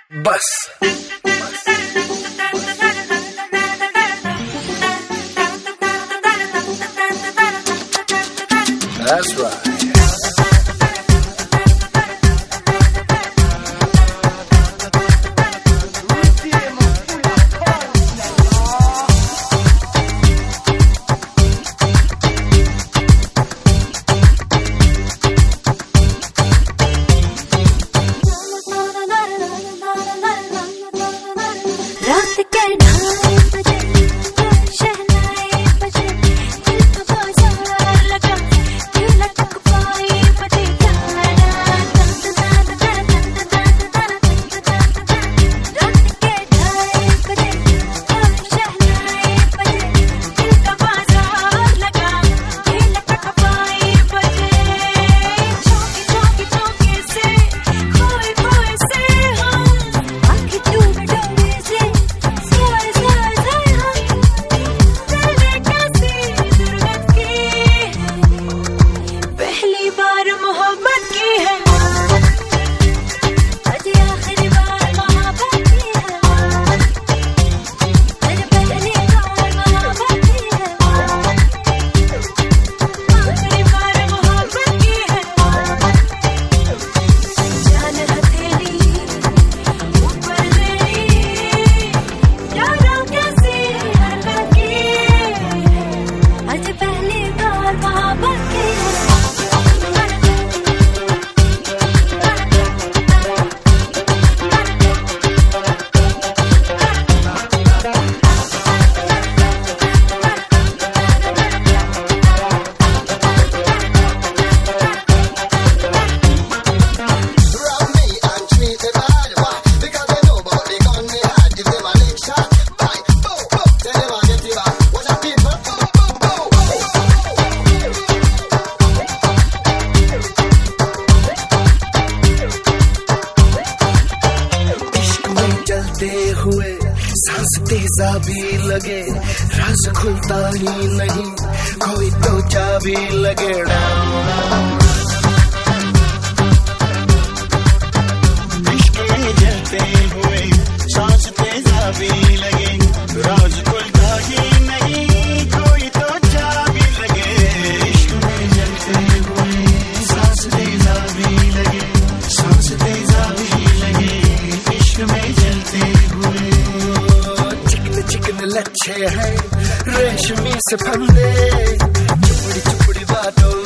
बस That's right. हुए सांस तेजा भी लगे, राज खुलता ही नहीं, कोई तो चाबी लगे। इश्क में जलते हुए सांस तेजा भी लगे, राज खुलता ही नहीं, कोई तो चाबी लगे। इश्क में जलते हुए सांस तेजा भी लगे, सांस तेजा भी लगे, इश्क में जलते हुए। चिकन चिकन लच्छे हैं रेशमी से फंदे, चुपड़ी चुपड़ी बातों